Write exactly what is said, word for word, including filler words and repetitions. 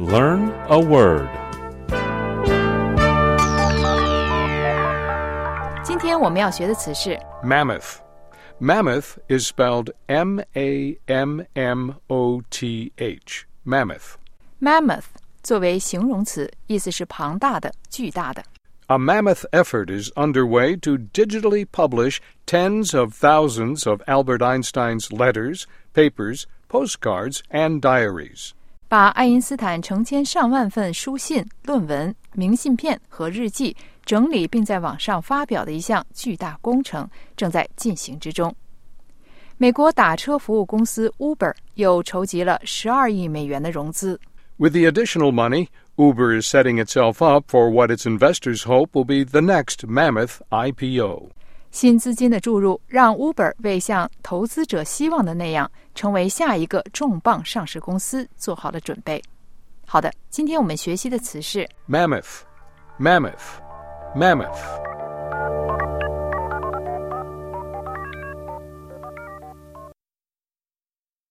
Learn a word. 今天我们要学的词是 Mammoth. Mammoth is spelled M A M M O T H. Mammoth. mammoth 作为形容词，意思是庞大的、巨大的。 A mammoth effort is underway to digitally publish tens of thousands of Albert Einstein's letters, papers, postcards, and diaries. 把爱因斯坦成千上万份书信、论文、明信片和日记整理并在网上发表的一项巨大工程正在进行之中。美国打车服务公司 Uber 又筹集了十二亿美元的融资。 With the additional money, Uber is setting itself up for what its investors hope will be the next mammoth I P O. 新资金的注入让 Uber 为向投资者希望的那样成为下一个重磅上市公司做好了准备。好的，今天我们学习的词是 Mammoth, mammoth, mammoth.